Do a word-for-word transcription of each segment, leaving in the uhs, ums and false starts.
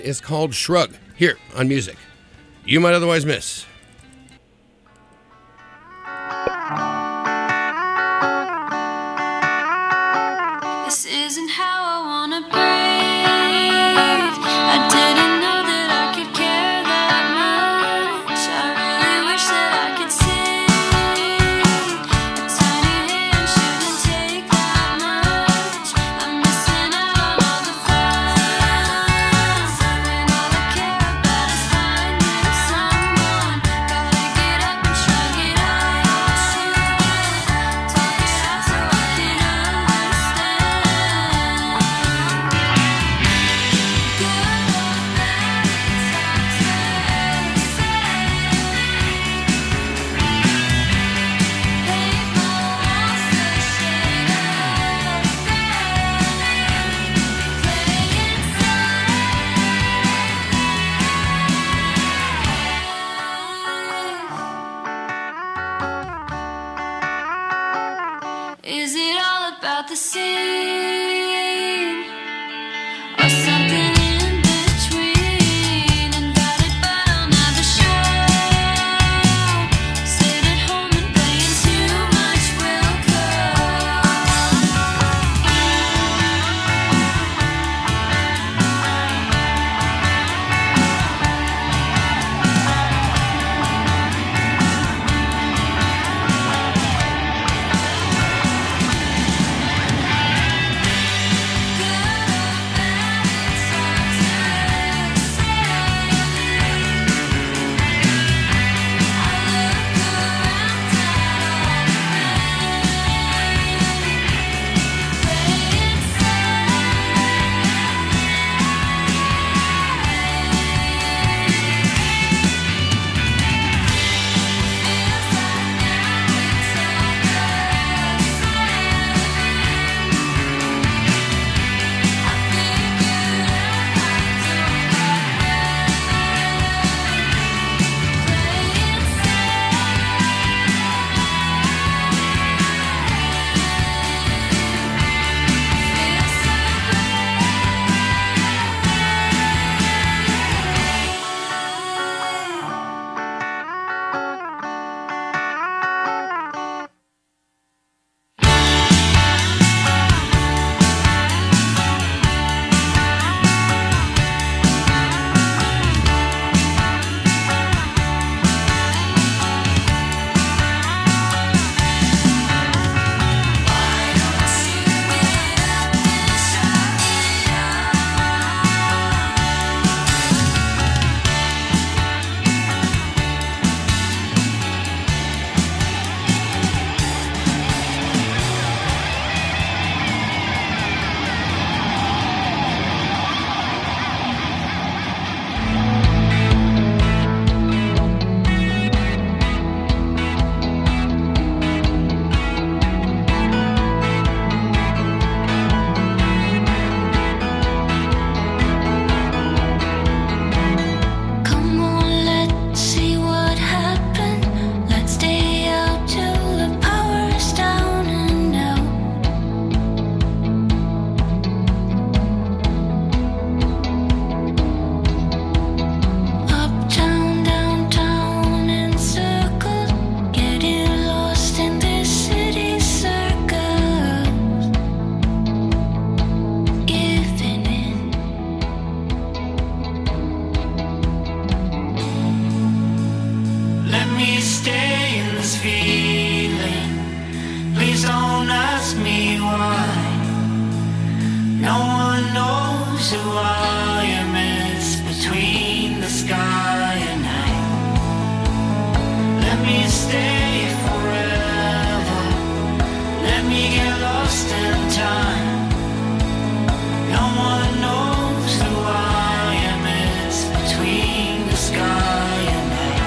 is called Shrug, here on Music You Might Otherwise Miss. This isn't how I wanna breathe. I didn't know that I could care that much. I really wish that I could see. A tiny hand shouldn't take that much. I'm missing out on all the fun. When all I care about is finding someone. Gotta get up and shrug it off. Talk it out so I can understand. Is it all about the scene or something in between? Invited but I'll never show. Sit at home and playing too much who I am is between the sky and night. Let me stay forever. Let me get lost in time. No one knows who I am is between the sky and night.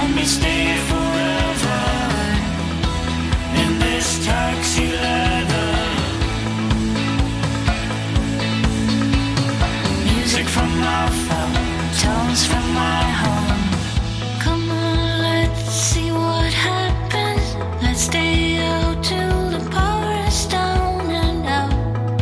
let me stay forever in this taxi leather. Music from my phone, tones from my home. Come on, let's see what happens. Let's stay out till the power is down and out.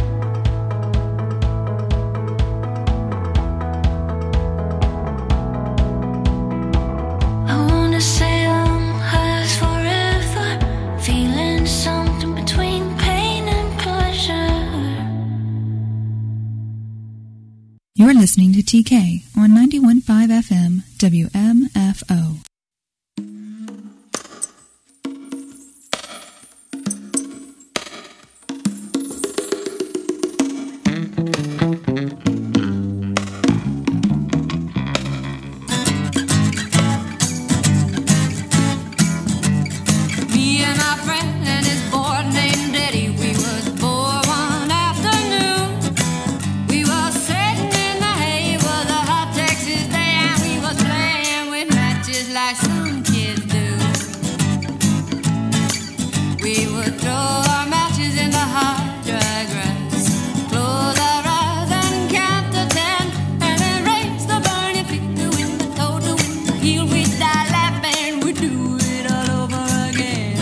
I wanna say I'm high as forever, feeling something between pain and pleasure. You're listening to T K on ninety-one point five F M W M F O. Me and my friend and his boy named Eddie, we was bored one afternoon. We was sitting in the hay, it was a hot Texas day, and we was playing with matches like some kids do. We would throw our matches in the hot dry grass, close our eyes and count to ten, and then raise the burning feet to win the toe to win the heel. We'd die laughing, we'd do it all over again.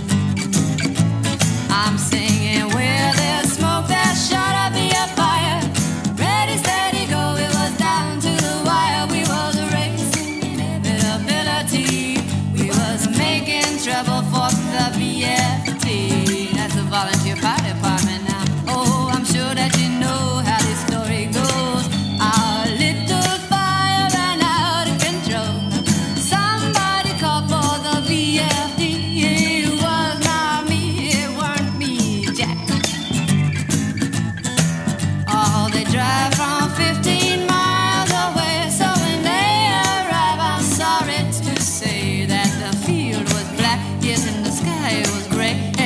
I'm singing where there's smoke, there's sure to be a fire. Ready, steady, go, it was down to the wire. We was racing inevitability. We was making trouble for the V F T. That's the volunteer fire department now. Oh, I'm sure that you know how this story goes. Our little fire ran out of control. Somebody called for the V F D. It was not me, it weren't me, Jack. Oh, they drive from fifteen miles away, so when they arrive, I'm sorry to say that the field was black, yes, and the sky was gray.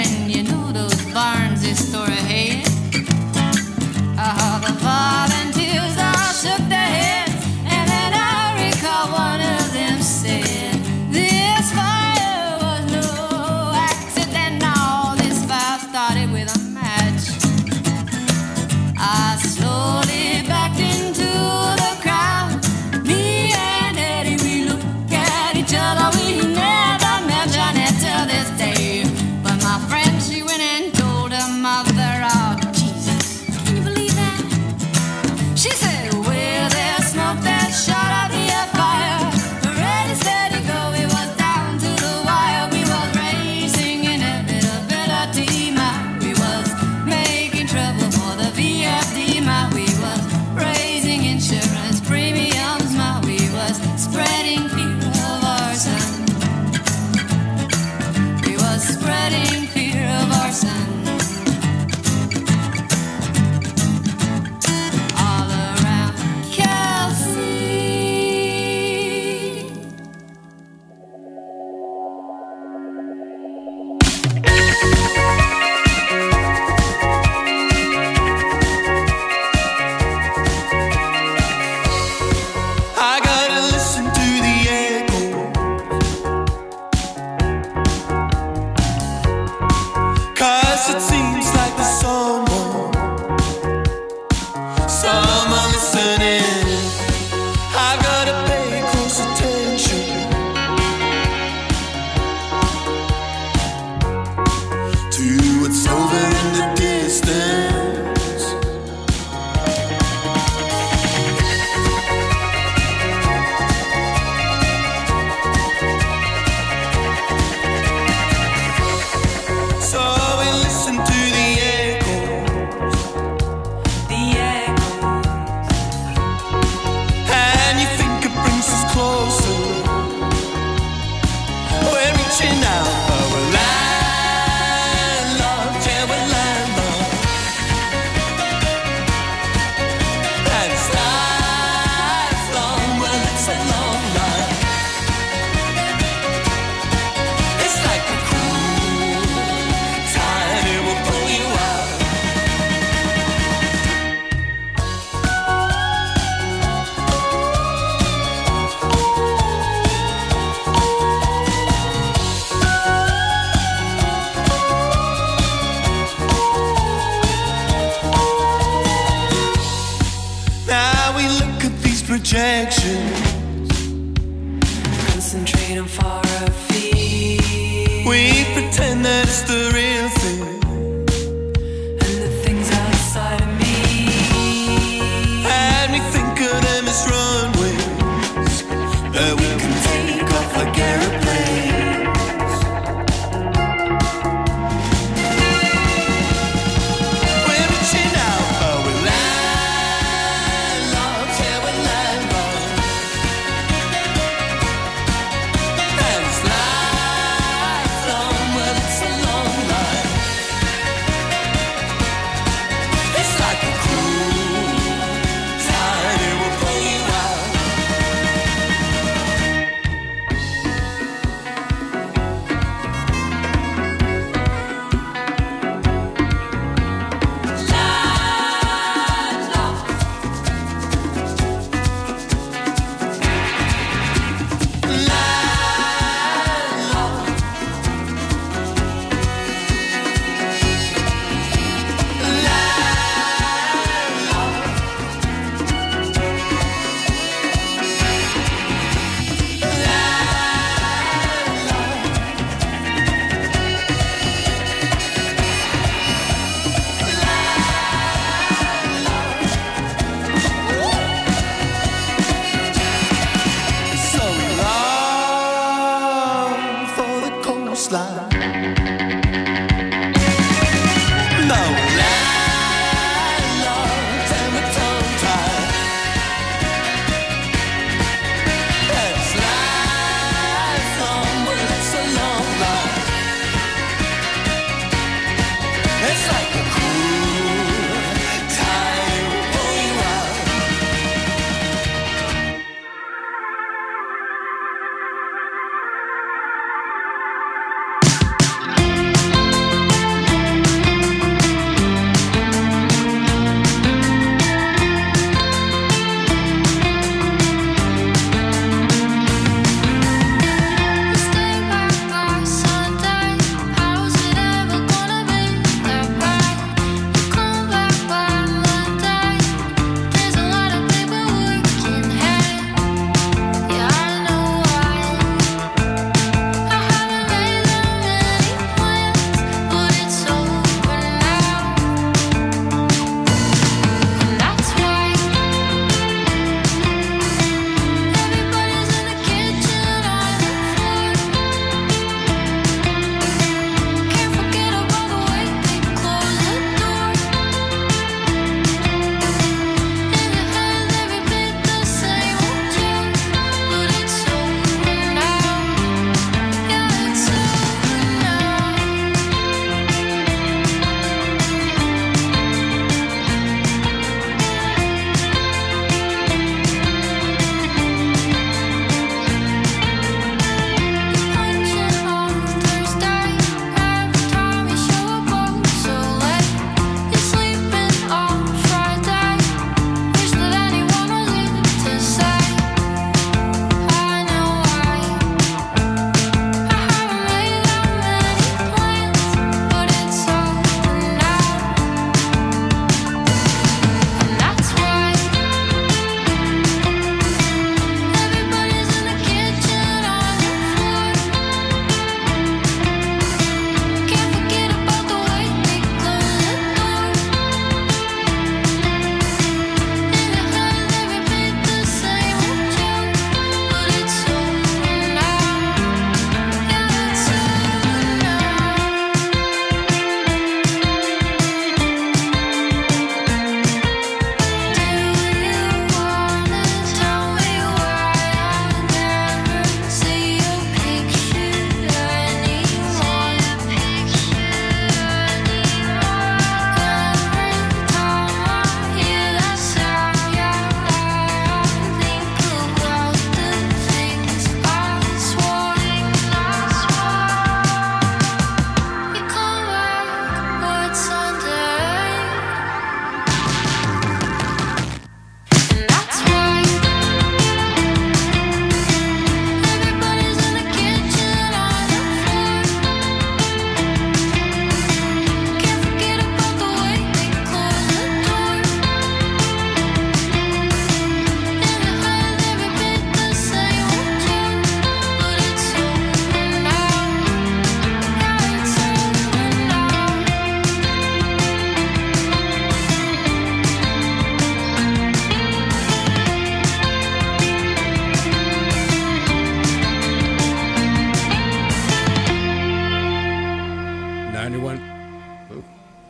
waiting for a fee. We pretend that it's the real thing. And the things outside of me. And we think of them as runways that we can take off like airplanes. We're reaching out, but we're landlocked. Yeah, we're landlocked. And it's lifelong, well, it's a long life. It's like a cruel tide, it will pull you out. So we long for the coastline. No landlocked and we're tongue-tied. And it's lifelong, well, it's a long life. It's like a cruel tide, it will pull you out.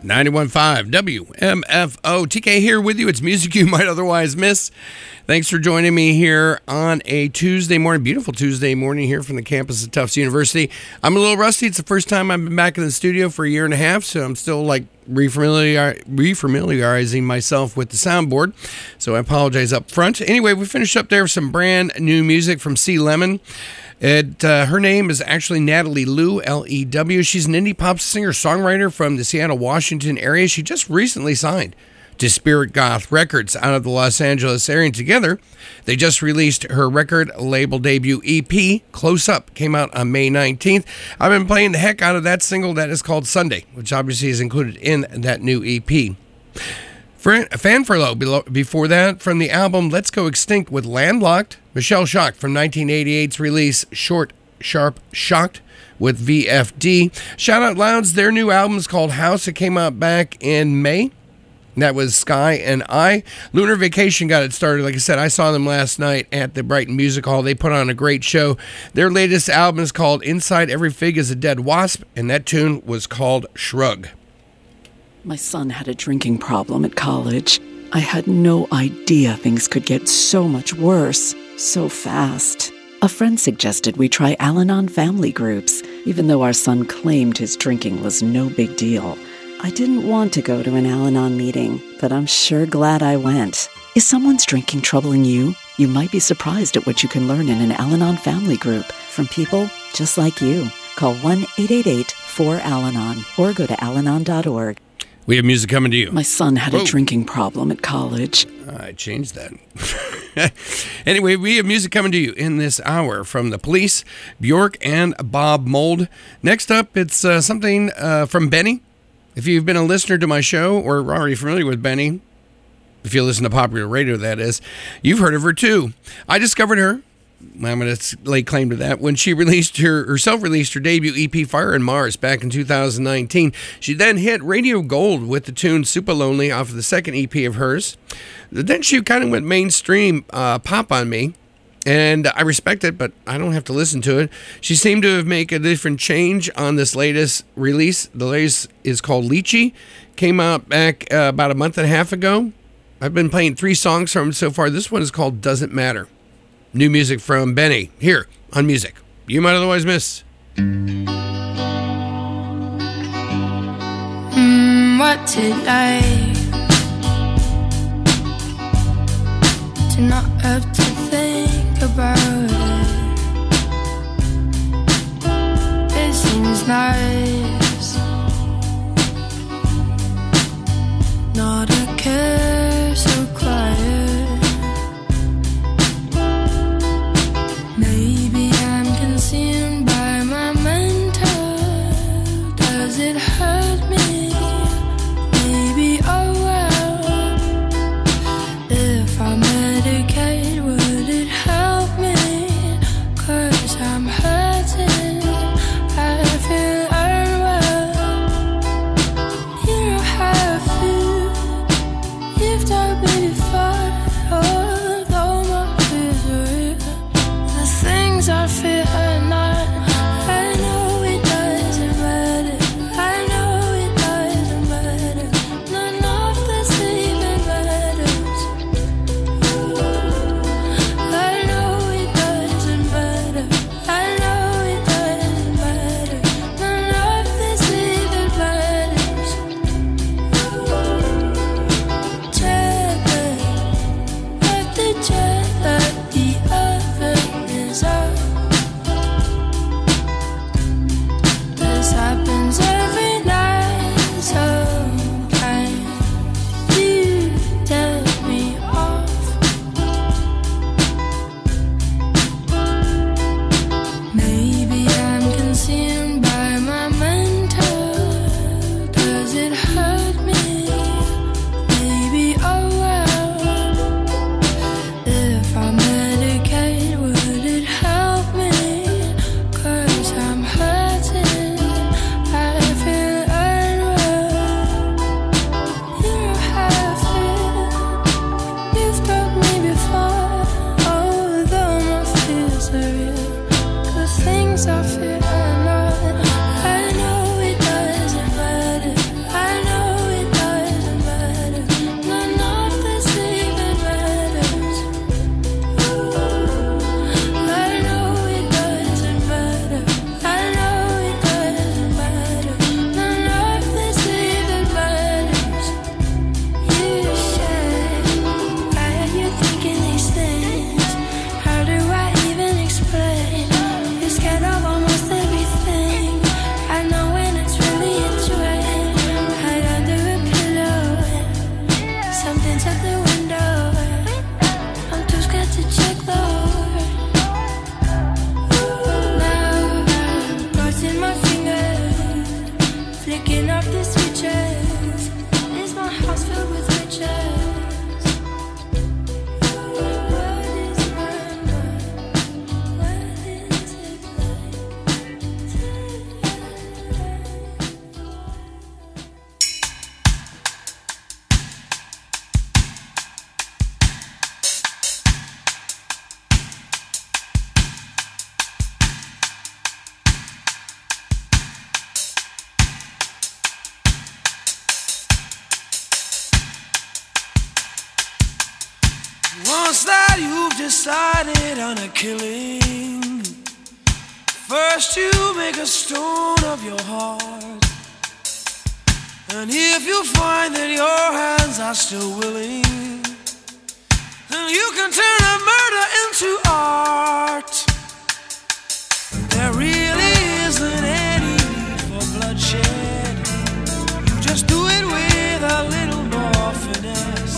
ninety-one point five W M F O. T K here with you. It's music you might otherwise miss. Thanks for joining me here on a Tuesday morning, beautiful Tuesday morning here from the campus of Tufts University. I'm a little rusty. It's the first time I've been back in the studio for a year and a half, so I'm still like refamiliar- refamiliarizing myself with the soundboard, so I apologize up front. Anyway, we finished up there with some brand new music from C. Lemon. It, uh, her name is actually Natalie Lew, L E W. She's an indie pop singer-songwriter from the Seattle, Washington area. She just recently signed to Spirit Goth Records out of the Los Angeles area. And together, they just released her record label debut E P, Close Up, came out on May nineteenth. I've been playing the heck out of that single that is called Sunday, which obviously is included in that new E P. Fanfurlough before that from the album Let's Go Extinct with Landlocked, Michelle Shocked from nineteen eighty-eight's release Short, Sharp, Shocked with V F D. Shout Out Loud's, their new album is called House. It came out back in May. That was Sky and I. Lunar Vacation got it started. Like I said, I saw them last night at the Brighton Music Hall. They put on a great show. Their latest album is called Inside Every Fig is a Dead Wasp, and that tune was called Shrug. My son had a drinking problem at college. I had no idea things could get so much worse, so fast. A friend suggested we try Al-Anon family groups, even though our son claimed his drinking was no big deal. I didn't want to go to an Al-Anon meeting, but I'm sure glad I went. Is someone's drinking troubling you? You might be surprised at what you can learn in an Al-Anon family group from people just like you. Call one eight eight eight four Al Anon or go to al anon dot org. We have music coming to you. My son had Whoa. a drinking problem at college. I changed that. Anyway, we have music coming to you in this hour from The Police, Bjork, and Bob Mould. Next up, it's uh, something uh, from Benny. If you've been a listener to my show or are already familiar with Benny, if you listen to popular radio, that is, you've heard of her too. I discovered her, I'm going to lay claim to that, when she released her, or self-released her debut E P, Fire and Mars, back in two thousand nineteen. She then hit radio gold with the tune Super Lonely off of the second E P of hers. Then she kind of went mainstream uh, pop on me. And I respect it, but I don't have to listen to it. She seemed to have made a different change on this latest release. The latest is called Lychee. Came out back uh, about a month and a half ago. I've been playing three songs from it so far. This one is called Doesn't Matter. New music from Benny here on Music You Might Otherwise Miss. Mm, what's it like to not have to think about it? It seems nice, not a care, so quiet. Maybe I'm consumed by my mental. Does it hurt me? Maybe, oh well. If I medicate, would it help me? 'Cause I'm hurting, I feel unwell. You don't have to, you've told me before. Although my fears are real, the things I fear are not. I know it doesn't matter, I know it doesn't matter. None of this even matters. I know it doesn't matter, I know it doesn't matter. None of this even matters. Jealous, but the jealousy of it is up. This happens every night. Sometimes you tell me off. Maybe I'm consumed by my mental. Does it hurt me? Maybe, oh well. If I medicate, would it help me? 'Cause I'm hurting, I feel unwell. You don't have to, you've told me before. Although my fears are real, the things I fear are not. I know it doesn't matter, I know decided on a killing, first you make a stone of your heart. And if you find that your hands are still willing, then you can turn a murder into art. There really isn't any need for bloodshed. You just do it with a little more finesse.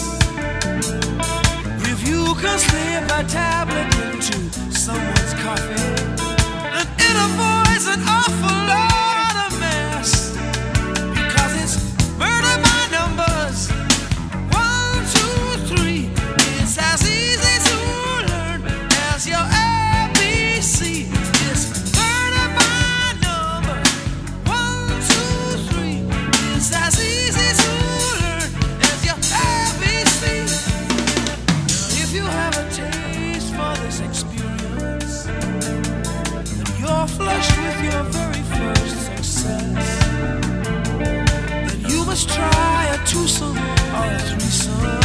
If you can slip a tablet into someone's coffee, then it avoids an awful lot of mess. Because it's murder by numbers. One, two, three. It's as easy to learn as your A B C. It's murder by numbers. One, two, three. It's as easy to learn as your A B C. Now, if you have a taste for this experience, then you're flushed with your very first success. Then you must try a twosome or a threesome.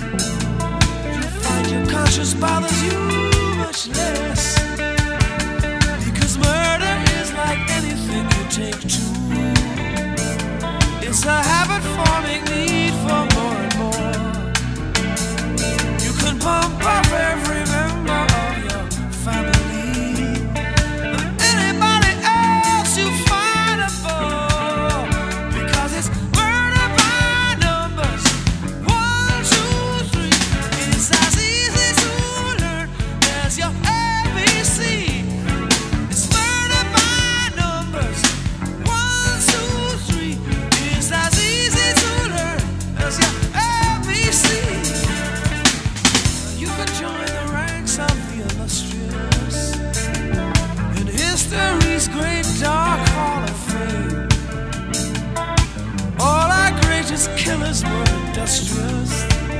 Your conscience bothers you much less, because murder is like anything you take to. It's a habit-forming need for more and more. You can pump up every member of your family and anybody else you find a bore, because it's murder by numbers. One, two, three. It's as easy to learn as your A B C. It's murder by numbers. One, two, three. It's as easy to learn as your A B C. You can join the ranks of the illustrious in history's great dark hall of fame. All our greatest killers were industrious.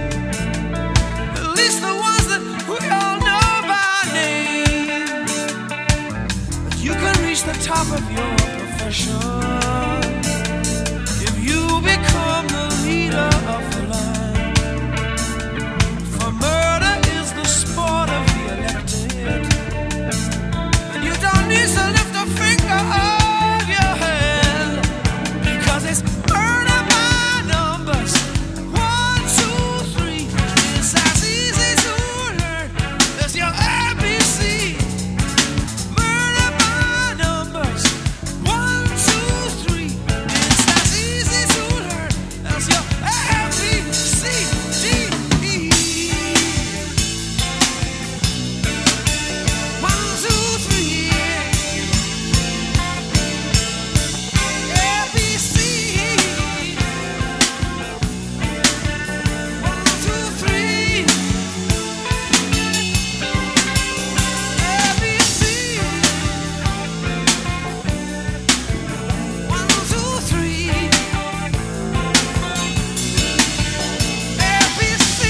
At least the ones that we all know by name. But you can reach the top of your profession if you become the leader of the land. For murder is the sport of the elected, and you don't need to lift a finger of your hand, because it's murder by numbers. One, two, three. It's as easy to learn as your A B C. Murder by numbers. One, two, three. It's as easy to learn as your A B C D E. One, two, three. A B C. One, two, three. A B C. One, two, three. A B C.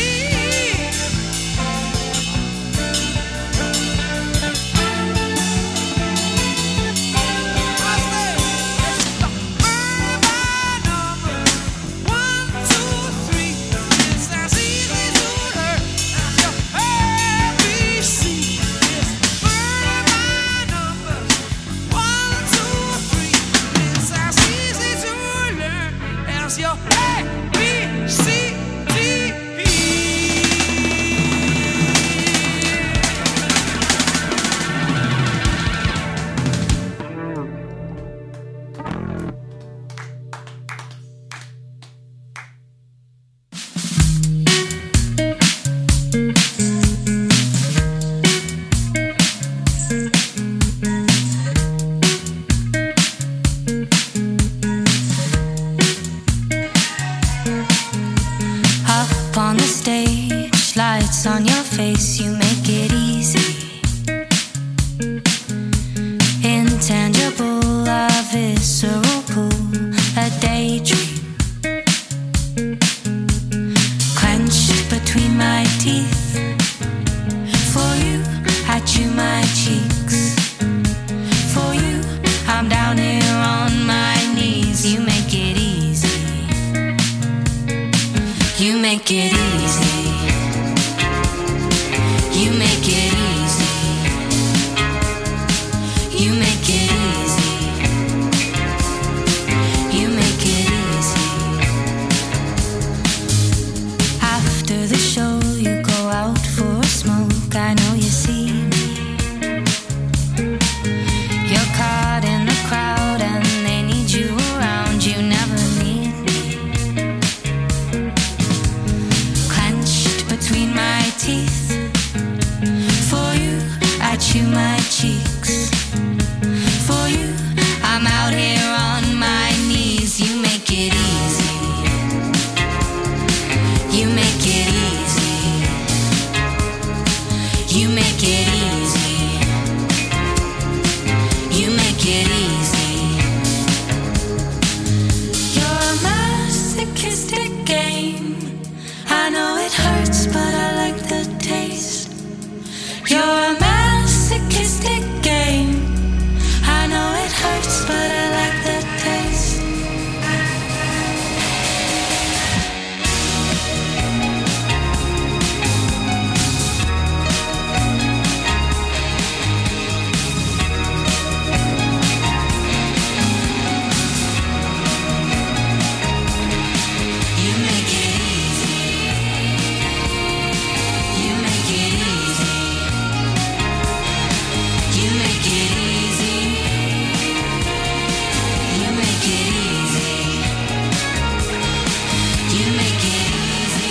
Your A B C D E. Up on the stage, lights on your face, you make it easy. Intangible, a visceral pull, a daydream. Clenched between my teeth. For you, I chew my cheeks. For you, I'm down here on my knees. You make it easy. You make it easy. You make it You make it easy. You make it easy. After the show, you go out for a smoke. I know you see me. You're caught in the crowd and they need you around. You never need me. Clenched between my teeth. For you, I chew my cheeks. For you, I'm out here on my knees. You make it easy. You make it easy. You make it easy. You make it easy. You're a masochistic game. I know it hurts, but I like the taste. You're a masochistic game. I know it hurts, but I like the taste. You make it easy. You make it easy. You make it easy. You make it easy. You make it easy.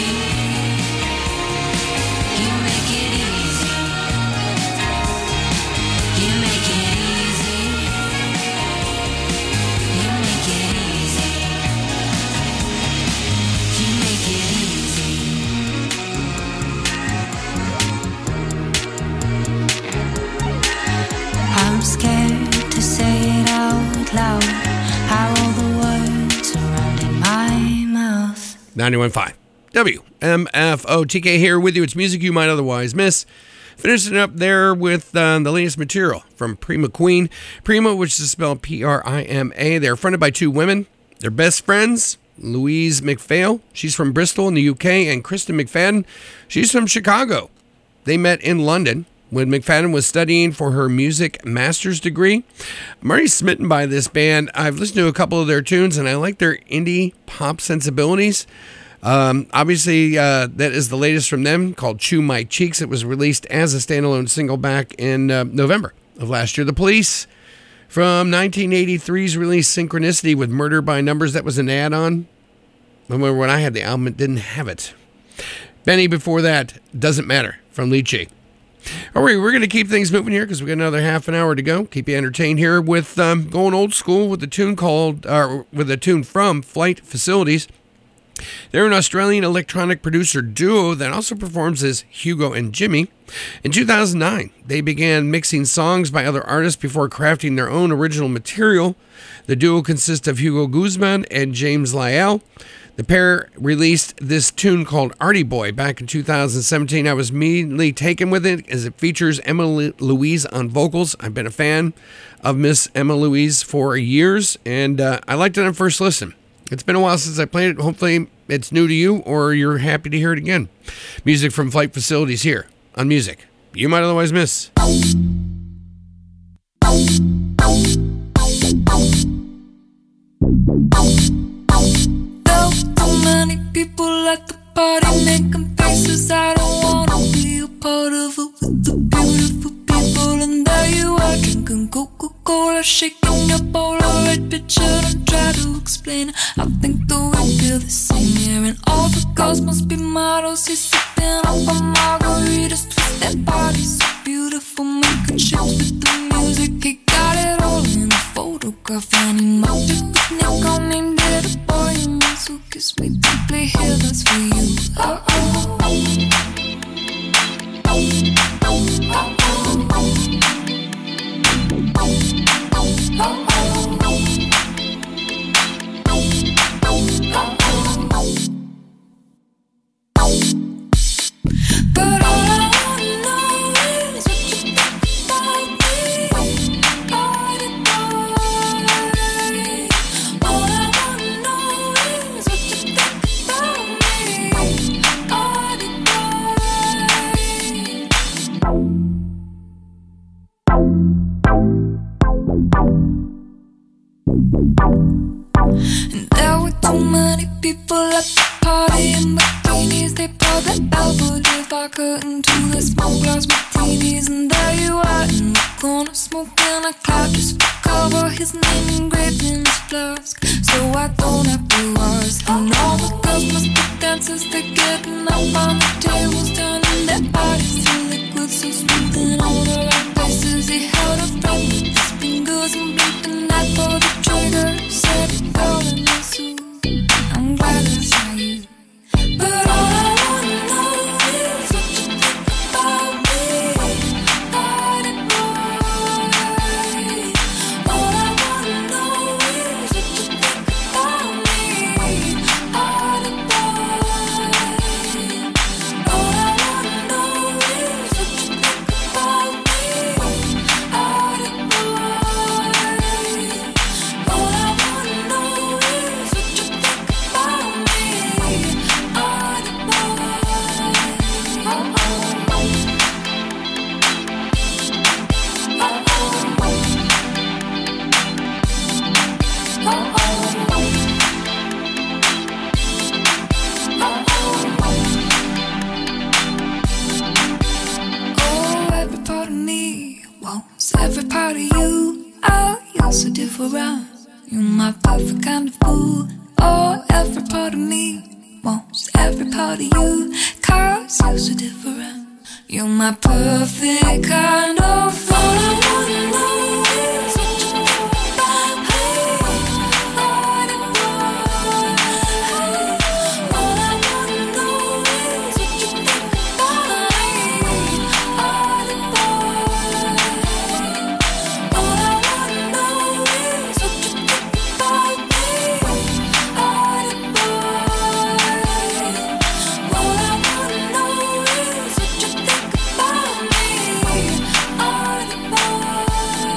You make it easy. You make it easy. You make it easy. You make it easy. I'm scared to say it out loud. How all the words around in my mouth. ninety-one point five W M F O. T K here with you. It's music you might otherwise miss. Finishing up there with uh, the latest material from Prima Queen. Prima, which is spelled P R I M A. They're fronted by two women. They're best friends. Louise McPhail, she's from Bristol in the U K, and Kristen McFadden, she's from Chicago. They met in London when McFadden was studying for her music master's degree. I'm already smitten by this band. I've listened to a couple of their tunes, and I like their indie pop sensibilities. Um, obviously, uh, that is the latest from them, called Chew My Cheeks. It was released as a standalone single back in uh, November of last year. The Police, from nineteen eighty-three's release Synchronicity with Murder by Numbers. That was an add-on. I remember when I had the album, it didn't have it. Benny before that, Doesn't Matter, from Lychee. All right, we're going to keep things moving here because we've got another half an hour to go. Keep you entertained here with um, going old school with a tune called, uh, with a tune from Flight Facilities. They're an Australian electronic producer duo that also performs as Hugo and Jimmy. In two thousand nine, they began mixing songs by other artists before crafting their own original material. The duo consists of Hugo Guzman and James Lyell. The pair released this tune called Artie Boy back in two thousand seventeen. I was immediately taken with it as it features Emma Louise on vocals. I've been a fan of Miss Emma Louise for years, and uh, I liked it on first listen. It's been a while since I played it. Hopefully it's new to you or you're happy to hear it again. Music from Flight Facilities here on Music You Might Otherwise Miss. Too many people at the party making faces. I don't wanna be a part of it with the beautiful people. And there you are drinking Coca-Cola, shaking your Polaroid picture. Don't try to explain it. I think that we feel the same here. And all the girls must be models. He's sipping up on margaritas, twist that body so beautiful, making shapes with the music. He got it all in a photograph, and he might be picnic on me, little boy. And so kiss me deeply here, that's for you. Oh oh. Oh oh. Oh oh. But all I wanna know is what you think about me. Artie boy. All I wanna know is what you think about me. And there were too many people at the party in bikinis. They poured the Belvedere vodka into the smoke glass martinis. And there you are in the corner, smoking a cloud just for cover. His name engraved in his flask, so I don't have to ask. And all the girls must be dancers. They're getting up on the tables, turning their bodies to liquid so smooth in all the right places. He held a friend with his fingers and blinked a knife for the trigger. Said it all in my suit. I'm glad I saw you, but all I wanna know is what you think about me, party boy. All I wanna know is what you think about me, party boy. All I wanna know is what you think about me, party boy. All I wanna know is what you think about me, party boy. Oh, oh, oh. Oh, every part of me wants every part of you. Oh, you're so different. You're my perfect kind of fool. Oh, every part of me wants every part of you. Cause you're so different. You're my perfect kind of fool. All I wanna know is what you think about me, party boy. All I wanna know is what you think about me, party boy. All I wanna know is what you think about me, party boy. All I wanna know is what you think about me, party boy.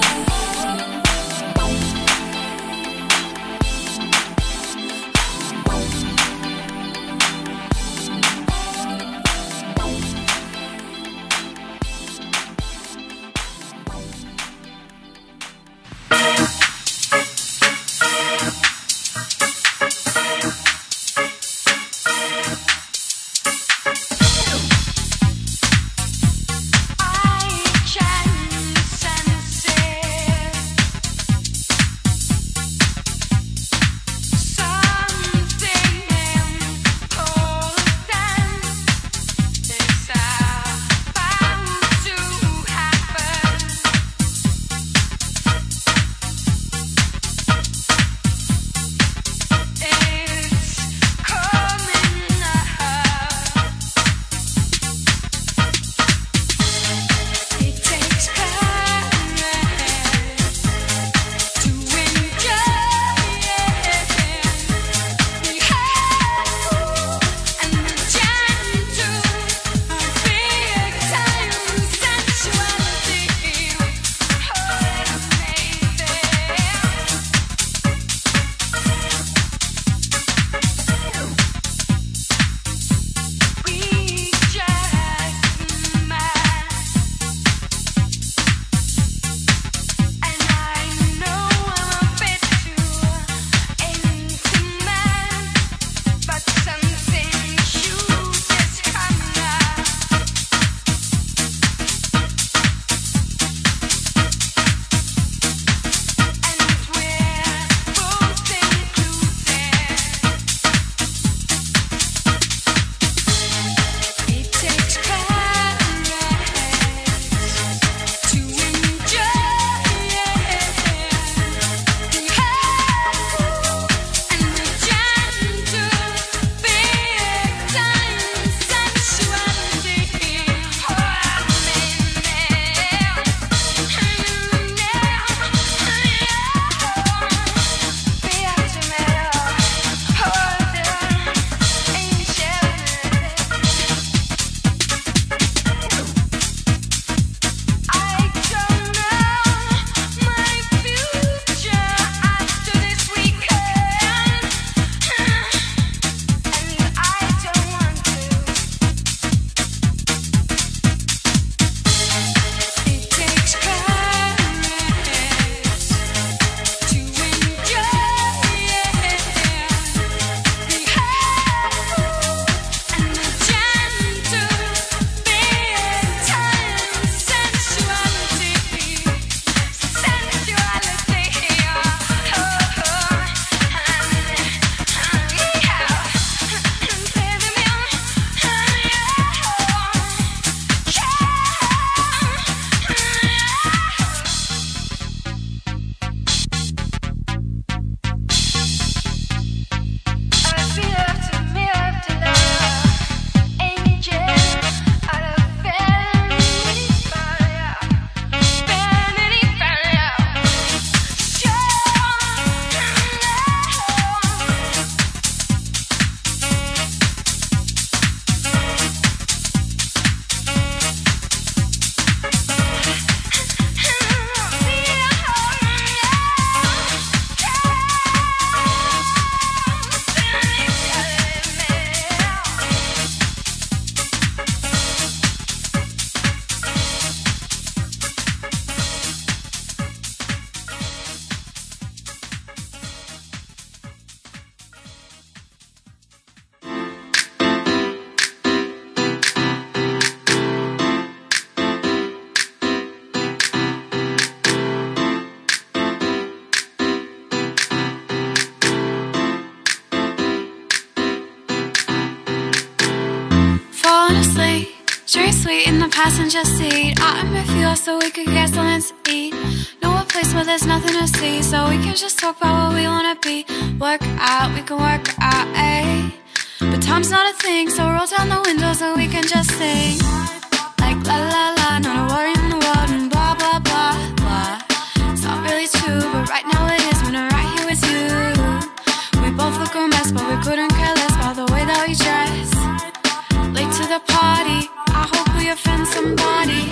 Drink sweet in the passenger seat. I'm with you so we could get something to eat. Know a place where there's nothing to see, so we can just talk about what we wanna be. Work out, we can work out, eh? But time's not a thing, so roll down the window so we can just sing. Like la la la, not a worry in the world, and blah blah blah blah. It's not really true, but right now it is when I'm right here with you. We both look a mess, but we couldn't care less about the way that we dress. Late to the party, I hope we offend somebody.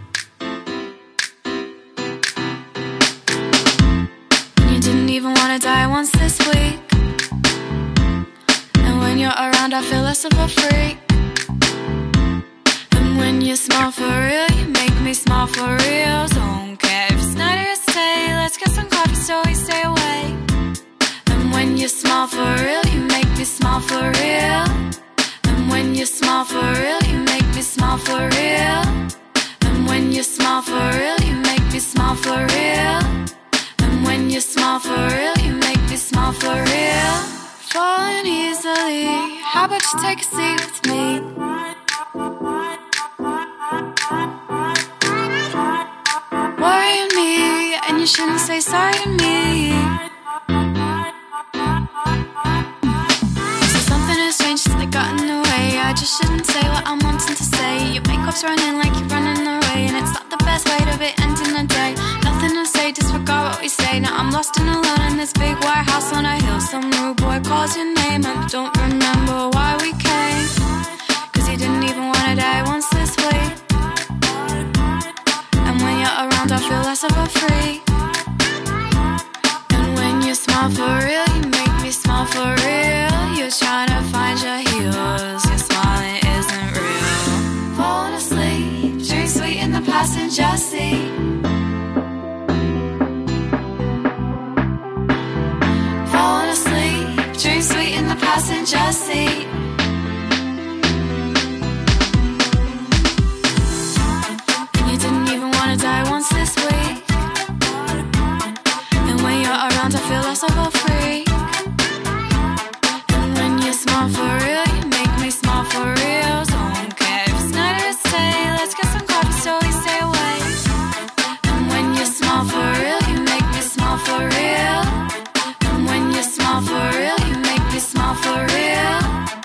You didn't even wanna die once this week. And when you're around, I feel less of a freak. And when you smile for real, you make me smile for real. Don't care if it's night or stay. Let's get some coffee so we stay awake. And when you smile for real, you make me smile for real. And when you smile for real, you make me smile for real. And when you smile for real, you make me smile for real. And when you smile for real, you make me smile for real. Falling easily, how about you take a seat with me? Worrying me, and you shouldn't say sorry to me. So something has changed since I got in the way. I just shouldn't say what I'm wanting to say. Your makeup's running like you're running away, and it's not the best way to be ending the day. Nothing to say, disregard what we say. Now I'm lost and alone in this big white house on a hill. Some rude boy calls your name and don't remember why we came. Cause you didn't even wanna die once this week. And when you're around I feel less of a freak. And when you smile for real, you make me smile for real. You're trying to find your heels, your smiling isn't real. Falling asleep, drink sweet in the passenger seat. Falling asleep, drink sweet in the passenger seat. And you didn't even wanna die once this week. And when you're around I feel less of a freak. And when you smile for real, you make me smile for real. Don't care if it's night or stay. Let's get some coffee so we stay awake. And when you smile for real, you make me smile for real. And when you smile for real, you make me smile for real.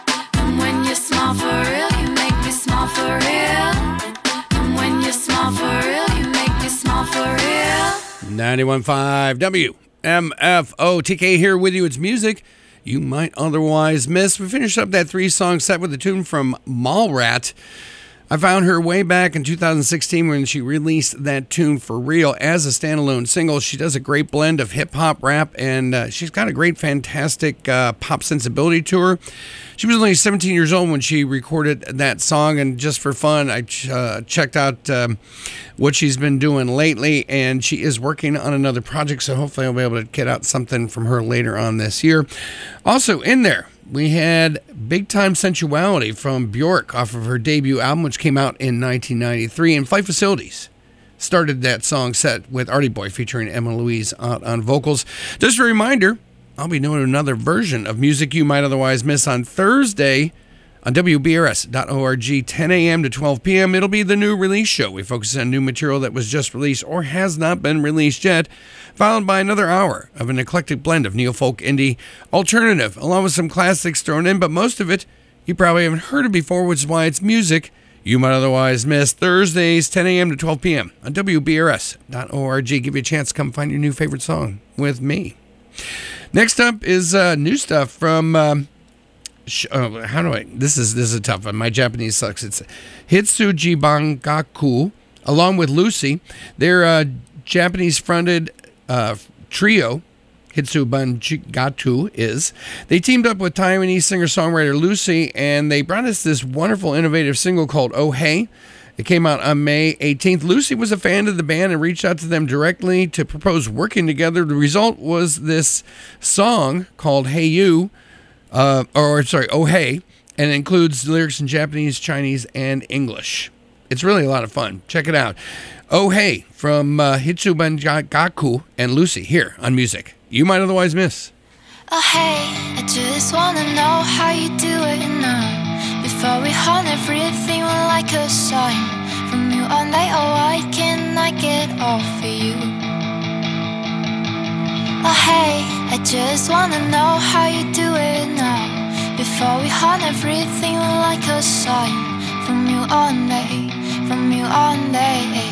And when you smile for real, you make me smile for real. And when you smile for real, you make me smile for real. ninety-one point five W M F O. T K here with you. It's music you might otherwise miss. We finished up that three-song set with a tune from Mallrat. I found her way back in two thousand sixteen when she released that tune for real as a standalone single. She does a great blend of hip-hop, rap, and uh, she's got a great, fantastic uh, pop sensibility to her. She was only seventeen years old when she recorded that song, and just for fun, I ch- uh, checked out um, what she's been doing lately, and she is working on another project, so hopefully I'll be able to get out something from her later on this year. Also in there, we had Big Time Sensuality from Bjork off of her debut album, which came out in nineteen ninety-three, and Flight Facilities started that song set with Artie Boy featuring Emma Louise out on vocals. Just a reminder, I'll be doing another version of Music You Might Otherwise Miss on Thursday on W B R S dot org, ten a.m. to twelve p.m. It'll be the new release show. We focus on new material that was just released or has not been released yet, followed by another hour of an eclectic blend of neo-folk, indie, alternative, along with some classics thrown in, but most of it you probably haven't heard of before, which is why it's music you might otherwise miss. Thursdays, ten a.m. to twelve p.m. on W B R S dot org. Give you a chance to come find your new favorite song with me. Next up is uh, new stuff from, um, sh- uh, how do I, this is this is a tough one. My Japanese sucks. It's Hitsuji Bangaku, along with Lucy. They're a Japanese-fronted uh, trio, Hitsu Bangaku is. They teamed up with Taiwanese singer-songwriter Lucy, and they brought us this wonderful, innovative single called Oh Hey. It came out on May eighteenth. Lucy was a fan of the band and reached out to them directly to propose working together. The result was this song called Hey You, uh, or sorry, Oh Hey, and it includes lyrics in Japanese, Chinese, and English. It's really a lot of fun. Check it out. Oh Hey from uh, Hitsu Bangaku and Lucy here on Music You Might Otherwise Miss. Oh hey, I just wanna know how you do it now. Before we haunt everything like a sign from you all night. Oh, why can't I get off of you? Oh hey, I just wanna know how you do it now. Before we haunt everything like a sign from you all day, from you all day.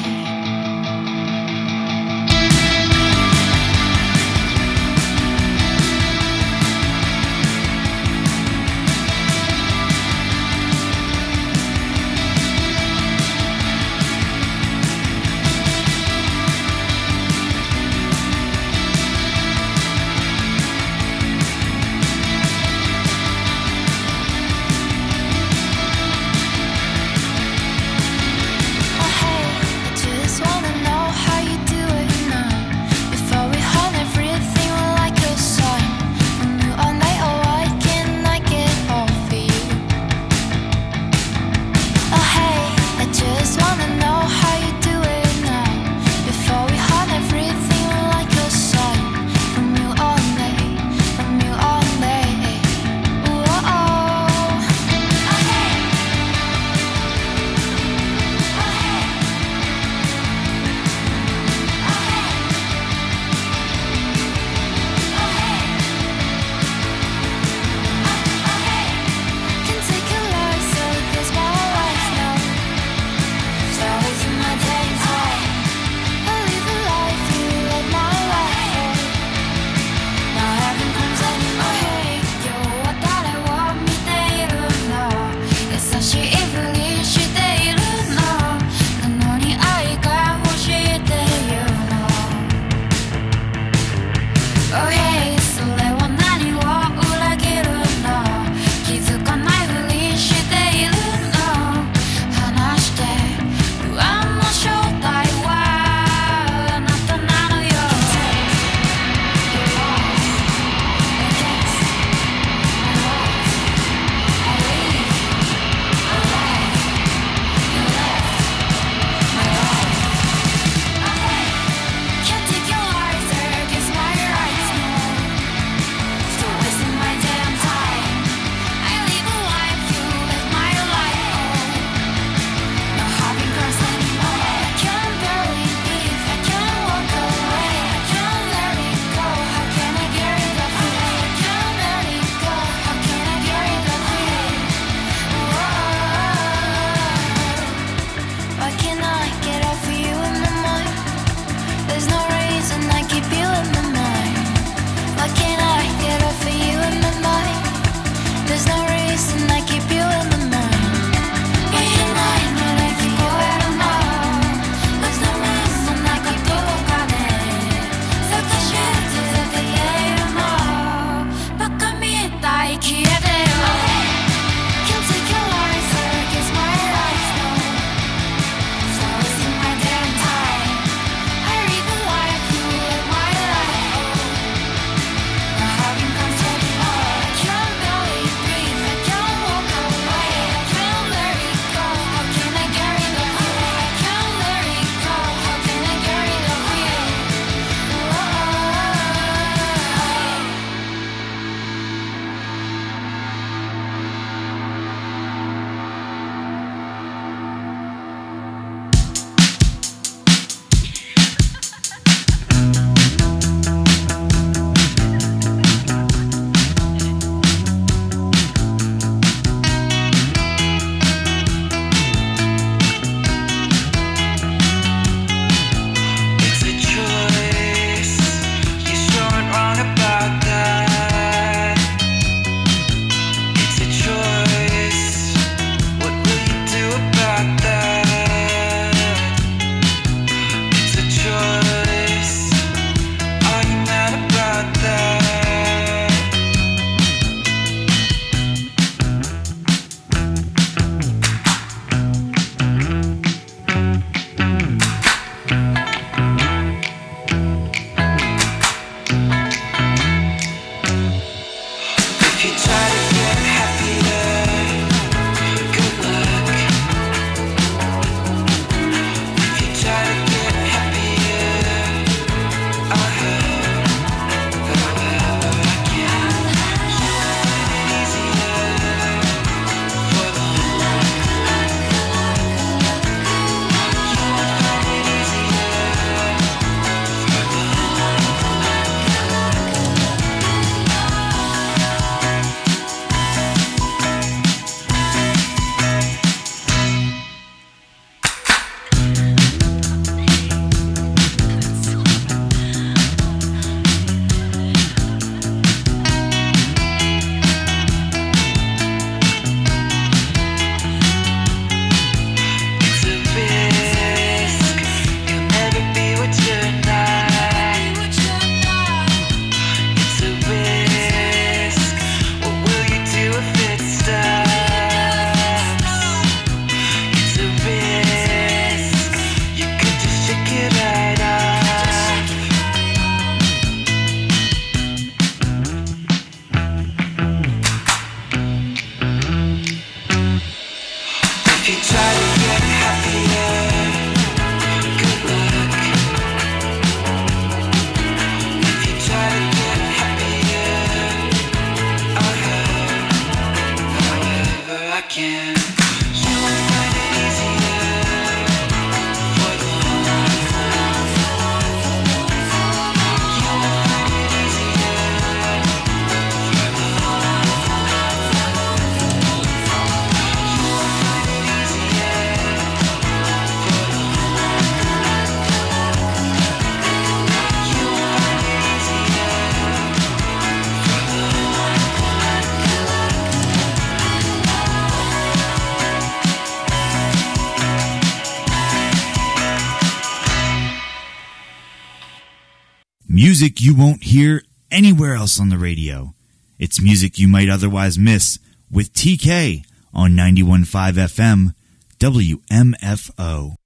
music you won't hear anywhere else on the radio. It's music you might otherwise miss with T K on ninety-one point five F M W M F O.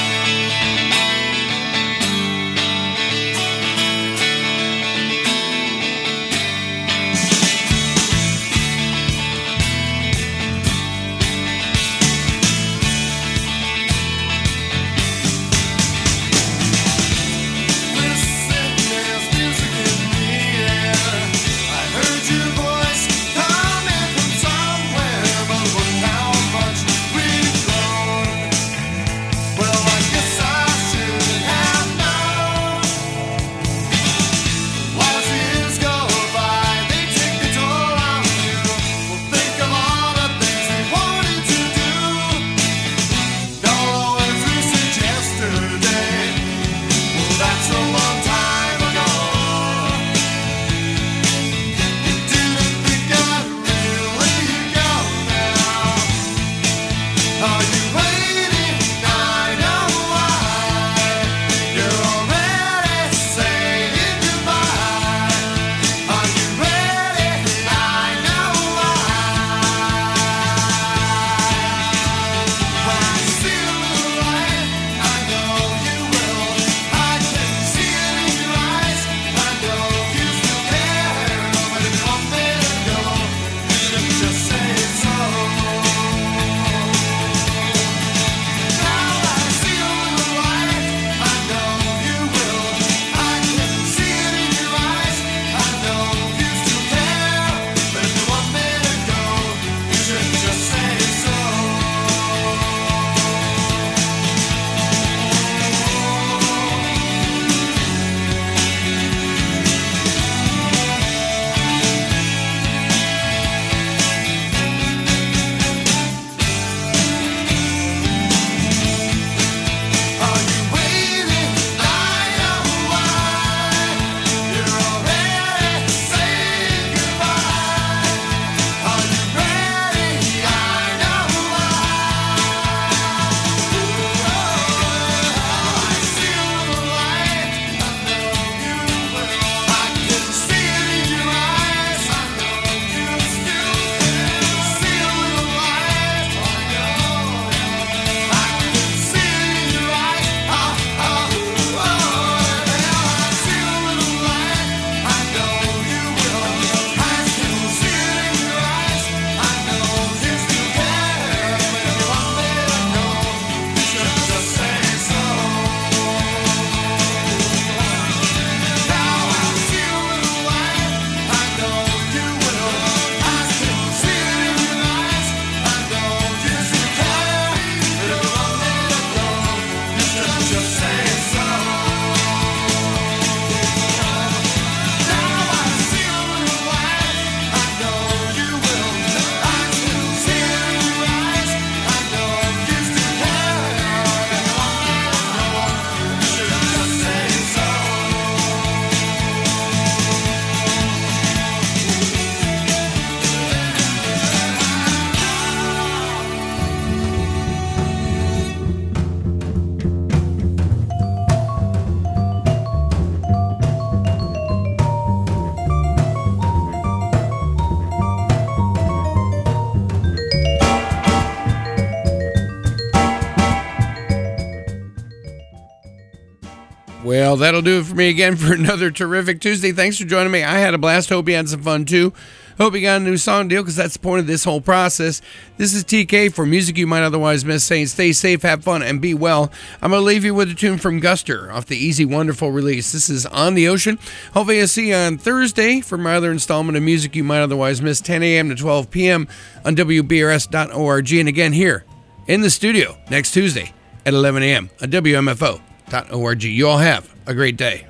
Well, that'll do it for me again for another terrific Tuesday. Thanks for joining me. I had a blast. Hope you had some fun, too. Hope you got a new song deal, because that's the point of this whole process. This is T K for music you might otherwise miss, saying stay safe, have fun, and be well. I'm going to leave you with a tune from Guster off the Easy Wonderful release. This is On the Ocean. Hopefully I'll see you on Thursday for my other installment of music you might otherwise miss, ten a.m. to twelve p.m. on W B R S dot org. And again here in the studio next Tuesday at eleven a.m. on W M F O dot org. You all have a great day.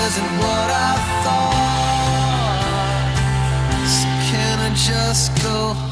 wasn't what I thought. So can I just go home?